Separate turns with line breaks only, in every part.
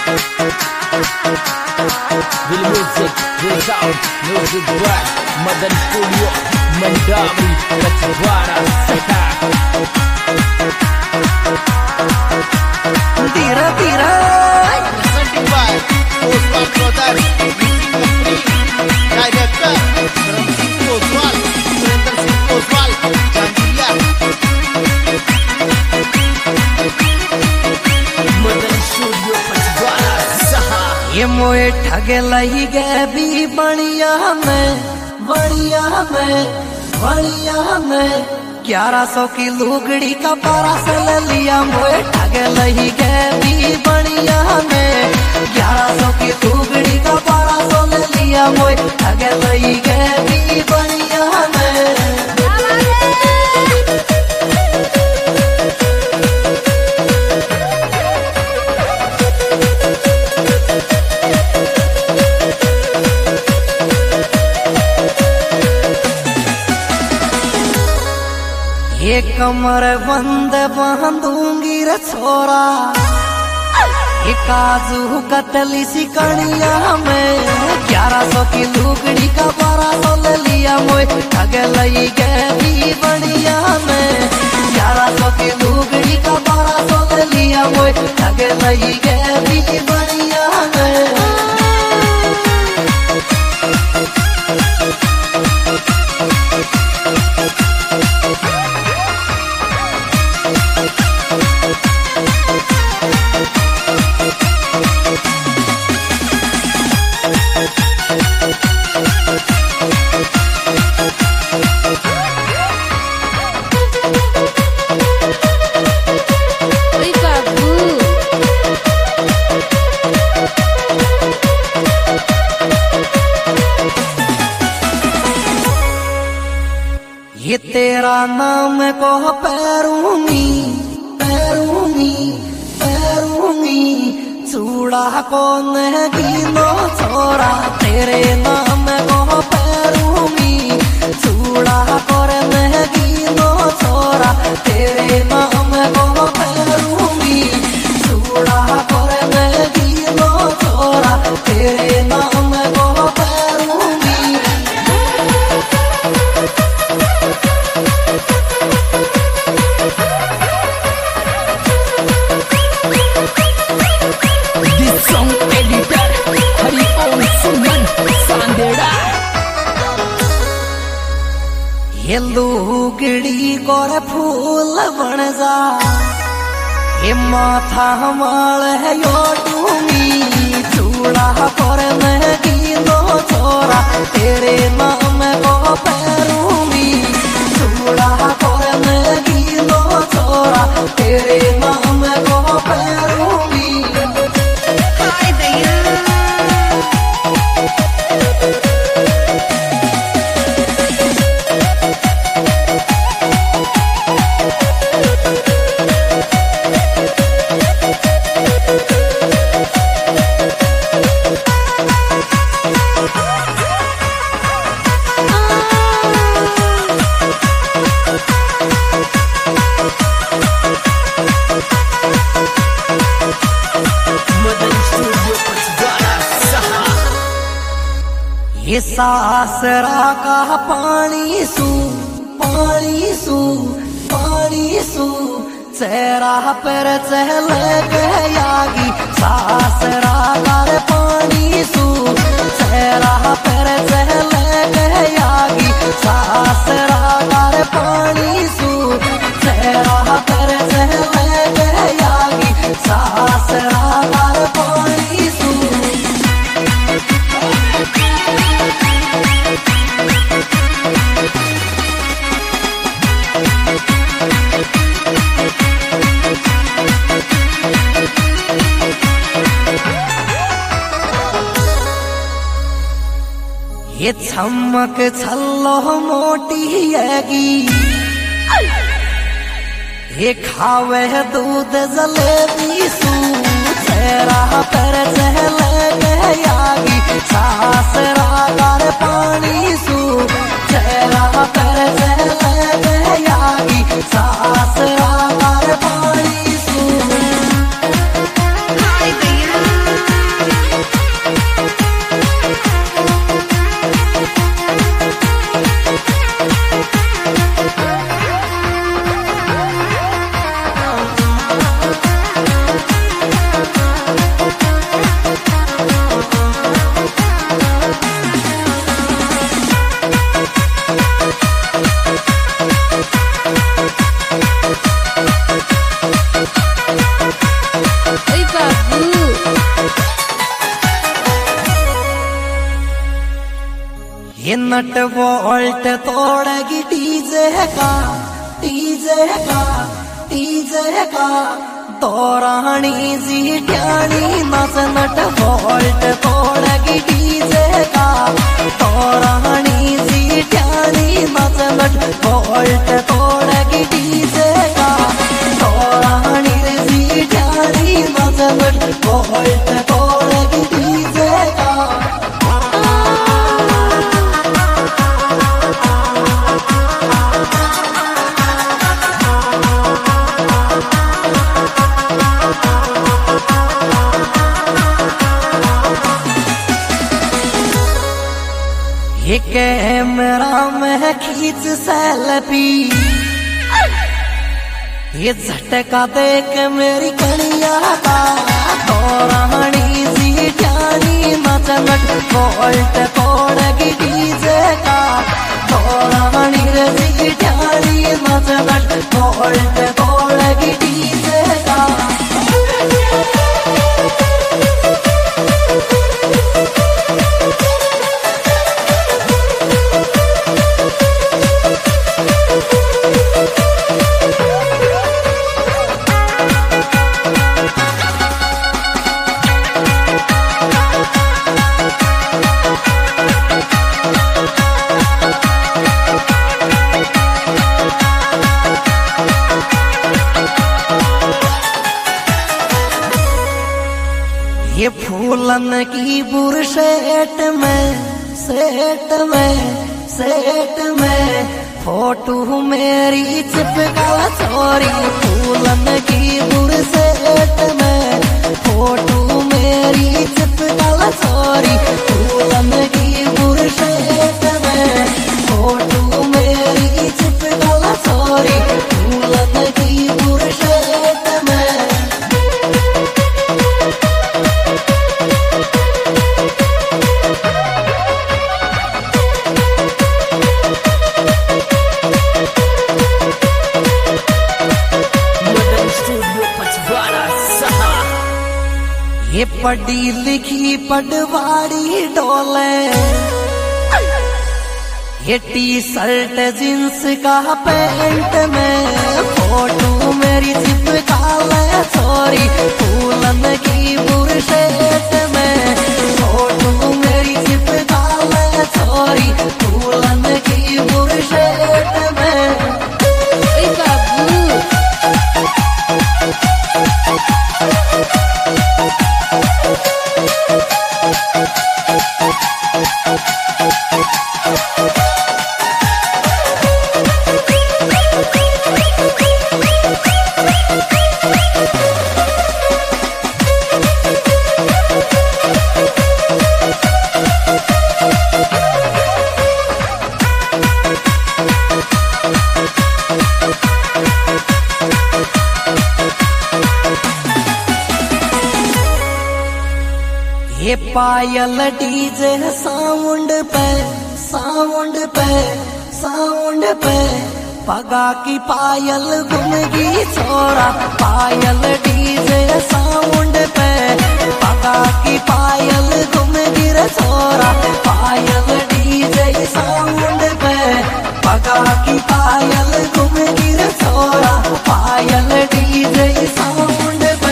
Will music, will sound, music by Madan Studio, Mandami, Kachwara, Seka.
Tira, tira.
Presenting by Oswal Brothers Music Company. Director Karan Singh Oswal, Surinder Singh Oswal, Chandiya.
Madan Studio, Kachwara, Saha.
ये मोए ठगे लही गए भी बढ़िया में 1100 की लुगड़ी का 1200 ले लिया। मोए ठगे लही गए भी बढ़िया में 1100 की लुगड़ी का 1200 ले लिया। मोए ठगे लही गए भी बढ़िया में। ये कमर बंद बांधूंगी रे छोरा, ये काजू कतली सी कणिया में 1100 की लुगड़ी का 1200 ले लिया। मोए ठगे लई गए भी बढ़िया में 1100 की लुगड़ी का 1200 ले लिया। मोए ठगे लई गए भी बढ़िया में। ये तेरा नाम को पैरूंगी चूड़ा को नगीनो छोरा। तेरे नाम को पैरूंगी चूड़ा को नगीनो छोरा। तेरे नाम को पैरूंगी चूड़ा को नगीनो छोरा। तेरे नाम को पैरूंगी।
This song editor, Hari Om Suman, Sandera.
ये लुगड़ी गोर फूल बन जा, ये माथा माल है यो डूंगी चूड़ा पर नगीनो छोरा। तेरे नाम को पैरूंगी चूड़ा पर नगीनो छोरा। तेरे नाम को पैरूंगी। ये सासरा का पानी सू चेहरा पर चहल गयागी। सासरा का पानी सू चेहरा पर चहल गयागी। सासरा का पानी सू चेहरा पर चहल गयागी। सासरा का पानी सू। ये चमक छल्लो मोटी हैगी, ये खावे दूध जलेबी सू चेहरा पर चहल गयागी। सासरा कर पानी सू चेहरा पर चहल गयागी। सासरा कर पानी सू। हाय भैया ये नट बोल्ट तोड़ेगी डीजे का तोरानी जी ट्यानी नस नट बोल्ट तोड़ेगी डीजे का तोरानी जी ट्यानी नस नट बोल्ट तोड़ेगी डीजे का तोरानी जी ट्यानी नस नट बोल्ट तोड़ेगी डीजे का। ये कैमरा में खींच सेल्फी ये झटका देख मेरी कनिया का तोरानी जी ट्यानी नचनट बोल्ट तोड़ेगी डीजे का तोरानी जी ट्यानी नचनट बोल्ट तोड़ेगी डीजे का। ये फूलन की बुरशेट में फोटो मेरी चिपका छोरी फूलन की बुरशेट में फोटो मेरी चिपका छोरी फूलन की बुरशेट में फोटो मेरी चिपका छोरी फूलन की बुरशेट में। ये पढ़ी लिखी पटवारी डोले ये टी शर्ट जींस का पैंट में फोटो मेरी चिपका ले छोरी फूलन की बुरशेट में फोटो मेरी चिपका ले छोरी फूलन की बुरशेट में। ये पायल डीजे साउंड पे पगा की पायल घूमगी छोरा पायल डीजे साउंड पे पगा की पायल घूमगी रे छोरा पायल डीजे साउंड पे पगा की पायल घूमगी रे छोरा पायल डीजे साउंड पे।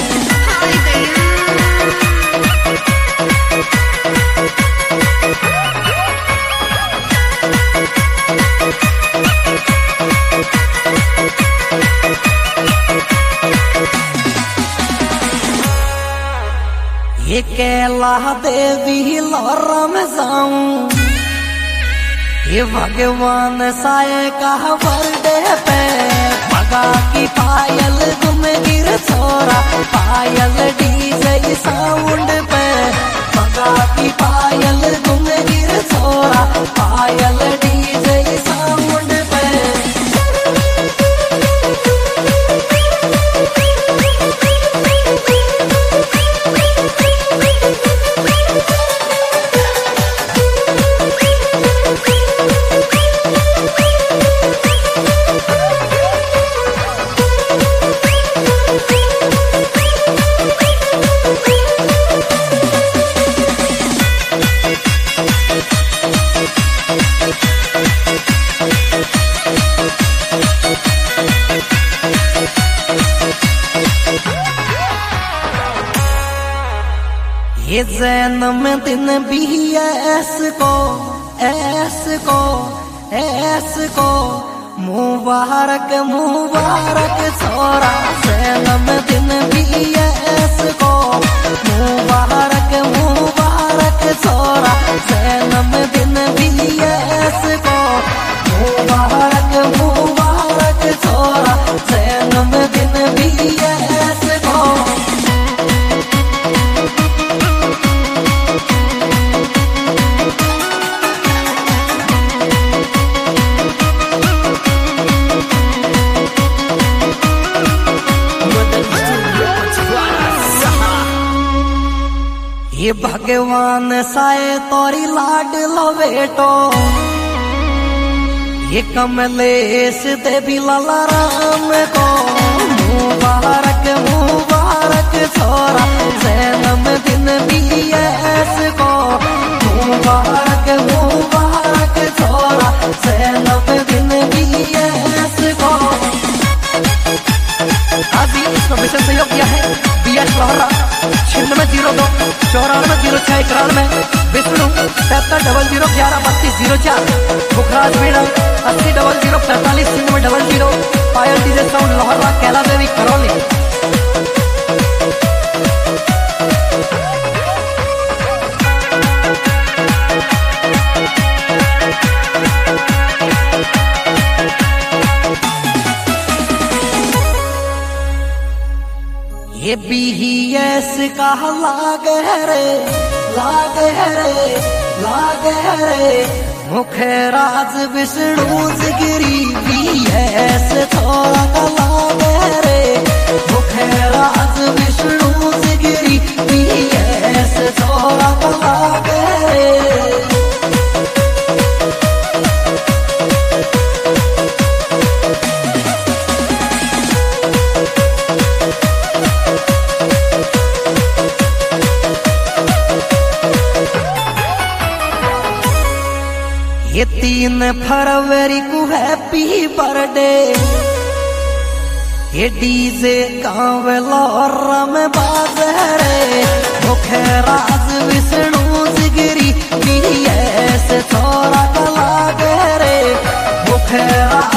ये कैला देवी लौरा में जाऊं ये भगवान साए का बर्थडे पे पगा की पायल घूम गिर छोरा पायल डीजे साउंड पे पगा की पायल घूम गिर छोरा पायल डीजे साउंड पे। ये जन्मदिन भी ऐस को मुबारक मुबारक छोरा जन्मदिन भी ऐस को मुबारक मुबारक छोरा जन्मदिन भी ऐस को मुबारक मुबारक छोरा जन्मदिन भी ऐस को। ये भगवान साए तोरी लाड लो बेटो ये कमलेश देवी लाला राम को मुबारक मुबारक छोरा जन्मदिन भी ऐस को मुबारक मुबारक छोरा जन्मदिन भी ऐस को। आज इसको विशेष सहयोग किया है BS Lohra 9602 940691 Vishnu 7700113204 Bukhraj Meena 800045 Payal DJ sound Lohra Kaila Devi Karauli. ये BS का लागे रे मुखे राज विष्णु गिरी BS थोड़ा का लागे रे मुखे राज विष्णु गिरी BS थोड़ा का लागे रे। ये 3 फरवरी को हैप्पी बर्थडे ये डीजे गाँव लाहौरा में बाज रे मुखे राज विष्णु गिरी BS छोरा का लागे रे मुखे